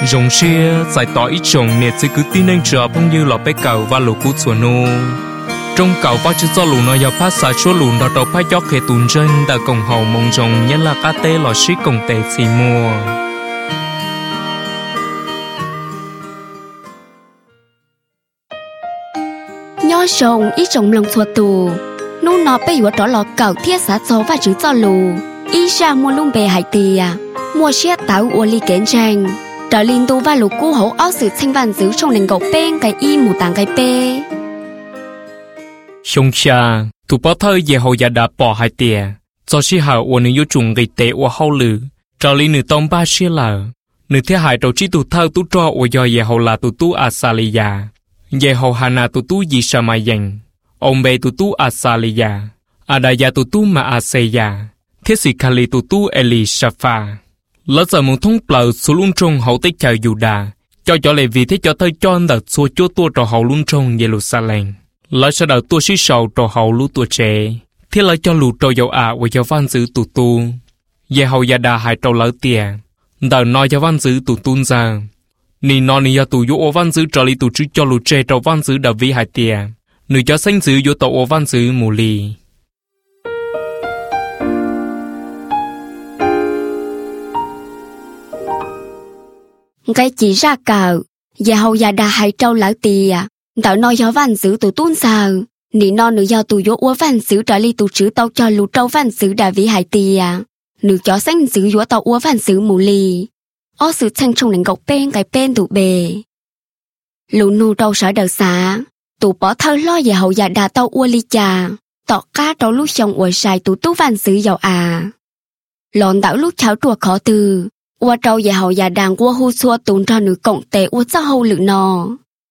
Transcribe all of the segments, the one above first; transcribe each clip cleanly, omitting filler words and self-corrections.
Rồng xe giải tỏa ít trồng nè sẽ cứ tin anh chờ phong như lọ bé cầu và lũ cút xuân nô. Trong cầu và chữ do lũ nó giờ phát xả số lũ đó đầu phát gió khề tùn chân đã cổng hậu mong rồng nhớ là cá tê lọ xí cổng tê xì mùa. Nhó rồng ít trồng lòng xua tù. Nô nó bé yếu đó lọ cầu thiết xá gió và chữ do lũ. Ý ra mua lung bề hải tìa. Mua xe táo ua ly kén tranh. Trở linh tu và lũ cú hấu áo sự thanh văn giữ trong nền gọc bên cái y mù tàng cái bê. Xong xa, tụ bó thơ về hậu giả đã bỏ hai tìa. Do sĩ hào ua nữ yếu trùng gây tế ua hậu lử. Trở linh nữ tông ba xe lờ. Nữ thế hại trầu trí tụ thơ tụ trò ua do về hậu là tụ tụ Asaliya. Về hậu hà nà tụ tụ dị sa mai dành. Ông bê tụ tụ Asaliya. Adaya tụ tụ ma Aseya. Thế sĩ khả lì tụ tụ Elishafa. Lỡ giờ muốn thông bờ số luôn trong hậu tích chờ dù đà. Cho lệ vì thế cho tới cho anh đợt xua chúa tua trò hậu luôn trong Jerusalem. Lỡ sau đợt tua sĩ sầu trò hậu lũ tua trẻ. Thế lỡ cho lũ trò dầu và dầu văn giữ tụ tu. Về hậu gia đà hại trò lỡ tìa. Đợt nói dầu văn giữ tụ tuôn ra. Nì nó nì ya tụ dụ ô văn giữ trò lý tụ chứ cho lũ trẻ trò văn giữ đợt vi hại tìa. Nữ cho xanh giữ dụ tàu ô văn giữ mù lì. Cái chỉ ra cờ, và hầu già đà hay trâu lỡ tìa, đợi nói gió văn giữ tụ tuôn sờ, nị non nữ giao tụ dỗ ua văn giữ trở ly tụ chữ tàu cho lũ trâu văn giữ đà vĩ hải tìa, nữ chó xanh giữ dỗ tàu ua văn giữ mù lì, ó sự thanh trong nền gọc bên cái bên tụ bề. Lũ nô trâu sở đợt xả, tụ bỏ thơ lo và hầu già đà tàu ua ly trà, tọ cá trâu lúc xong ua xài tụ tú văn giữ giàu lòn đảo lúc cháo trùa khó từ. Ua trâu và hậu già đàn ua hô xua tùn cho nữ cộng tế ua cho hâu lự nò.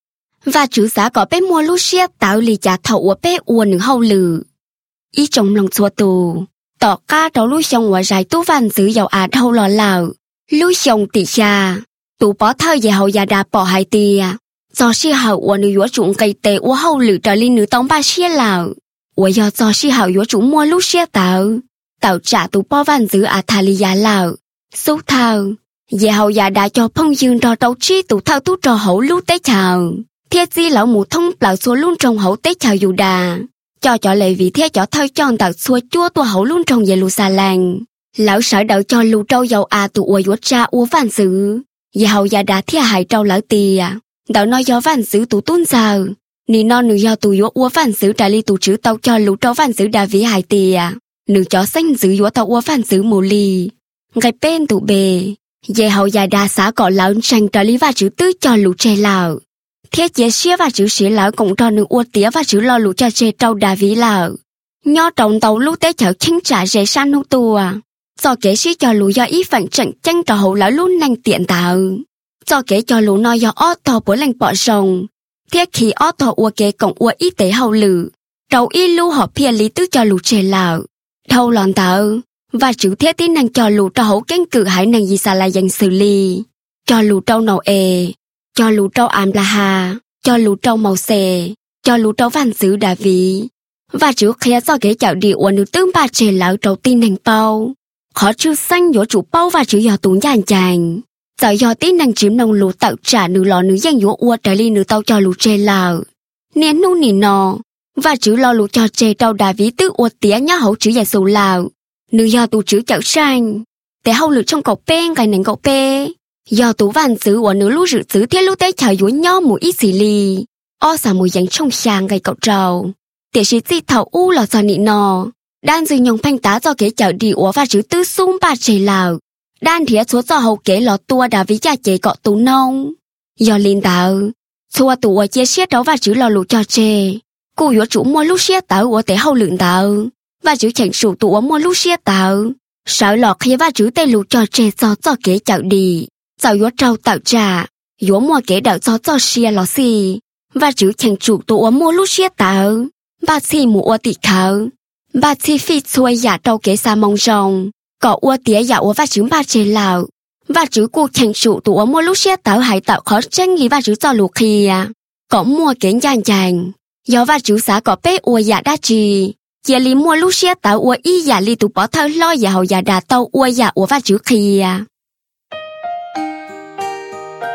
Và chủ giá có bé mua lúc xếp tạo lì trả thầu ua bé ua nữ hâu lự. Ý trong lòng xua tù. Tỏ ca trâu lúc xong ua rải tú văn giữ dầu thâu lò lào. Lúc xong tỉ xa. Tù bó thơ và hậu già đà bỏ hai tìa. Do xí hậu ua nữ dũa trụng cây tế ua hâu lự trở lên nữ tông ba xía lào. Ua do xí hậu dũa trụng mua lúc xếp tạo. Tạo trả tù bó văn giữ thà lì giá lào. Số thao, về hậu già đã cho phong dương trò trâu trí tụ thao tú trò hậu lưu tế chào. Thiết di lão mù thông lão xua luôn trong hậu tế chào dù đà. Cho lệ vì thế cho thao tròn tạo xua chua tua hậu luôn trong Jerusalem. Lão sở đợi cho lưu trâu dầu tụ ua dũa cha ua văn giữ. Về hậu già đã thiết hại trâu lão tìa. Đạo nói do văn giữ tụ tuôn giờ. Nì non nữ do tụ dũa ua văn giữ trả ly tụ chữ tàu cho lưu trâu văn giữ đà vĩ hại tìa. Nữ chó xanh giữ dũa tàu ua văn giữ mù lì. Ngày bên tụ bề, về hậu già đà xã cọ lão tranh trở lý và chữ tư cho lũ trẻ lão. Thiết chế xía và chữ xía lão cũng cho nữ ua tía và chữ lo lũ cho trẻ trâu đà ví lão. Nho trọng tàu lũ tế chở chính trả rẻ san hô tùa. Do kế xí cho lũ do ý phận trận tranh trò hậu lão lũ nành tiện tạo. Do kế cho lũ nói do ó tò bố lành bỏ rồng. Thiết khi ó tò ua kế cộng ua y tế hậu lử. Trâu y lưu họ phía lý tư cho lũ trẻ lão. Thâu lòn tạo. Và chữ thiết tí năng cho lũ trâu hấu kén cử hải năng gì xa là dành xử lý. Cho lũ trâu nầu cho lũ trâu ám là hà, cho lũ trâu màu xè, cho lũ trâu văn xứ đà ví. Và chữ khía do ghế chảo địa ua nữ tướng ba trẻ lão trâu tin năng bao. Khó chữ xanh dỗ chủ bao và chữ dò tún nhàn chàng. Giờ dò tí năng chiếm nông lũ tạo trả nữ lò nữ danh dỗ ua trở ly nữ tao cho lũ trẻ lão. Nén nụ nỉ nò. Và chữ lo lũ cho trẻ trâu đà ví tư ua tía nhá hấu chữ giải sầu lão. Nữ do tù chữ chảo xanh. Để hậu lự trong cậu bên cái nền cậu bê. Do tù văn xứ của nữ lũ rự xứ thiết lũ tế chào dũa nhau mùi ít xì lì. O xả mùi dành trong xàng gây cậu trầu. Để sĩ di thảo u lò xà nị nò. Đan dư nhông phanh tá do kế chảo đi ủa và chữ tư sung bà chê lào. Đan thía số do hậu kế lò tua đà ví cha chế cọ tù nông. Do linh tạo. Xua tù ủa chế xiết đó và chữ lò lụ cho chê. Cô dũa chủ mua lúc xiết tạo ủa tế hậu lượng tạo. Và chữ chẳng sủ tụ ủa mua lúc xiết tạo. Sợ lọt khi và chữ tê lụ cho chê do kế chảo đi. Dạo dũa trâu tạo trả. Dũa mua kế đạo do xìa lò xì. Và chữ chẳng chủ tụ ủa mua lúc xiết tạo. Bà xì mù ủa tị khảo. Bà xì phi xuôi giả trâu kế xa mong rồng. Có ủa tía giả ủa và chữ bà chê lào. Và chữ cuộc chẳng chủ tụ ủa mua lúc xiết tạo hải tạo khó tranh lý và chữ do lụ khi có mua kế nhàn chàng. Do và chữ xã có bế ủa giả đá trì. Chia lý mua lúc xiết tạo ủa y giả lý tụ bỏ thơ lo giả hậu giả đà tàu ủa giả ủa và chữ khi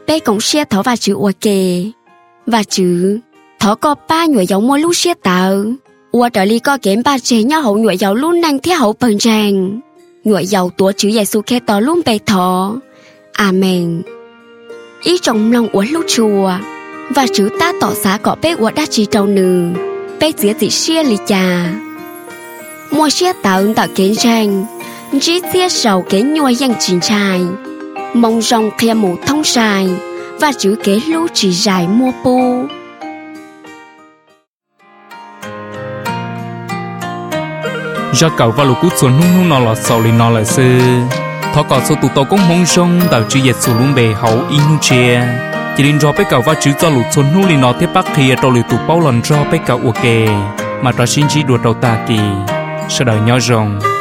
bé cũng xe thỏ và chữ ua kề và chữ thỏ có ba nhựa dầu mua lúc xe tạo ua trở li có kém ba chế nhau hậu nhựa dầu luôn năng thiết hậu bần ràng nhựa dầu tua chữ Giêsu khe tỏ luôn bề thỏ. Amen. Ý trong lòng ua lúc chùa và chữ ta tỏ xá có bé ua đã chỉ trâu nừ bé dĩa dị xe lì chà mua xe tạo kén ràng chỉ xe sầu kén nhua yang chín trai mong rong khe mù thông xài và chữ kế lũ chỉ dài mua pu. do cậu và lũ cút xuống nung nó lọt sầu lên nó là sư thọ cọ số tụ tàu cũng mong rong tạo chữ Giêsu luôn bề hậu inu chia chỉ đến do bé cậu và chữ cho lũ xuống nung lên nó tiếp bắc kia trâu lũ tụ bao lần do bé cậu ok mà trò xin chỉ đùa trâu ta kỳ sau đời nhỏ rong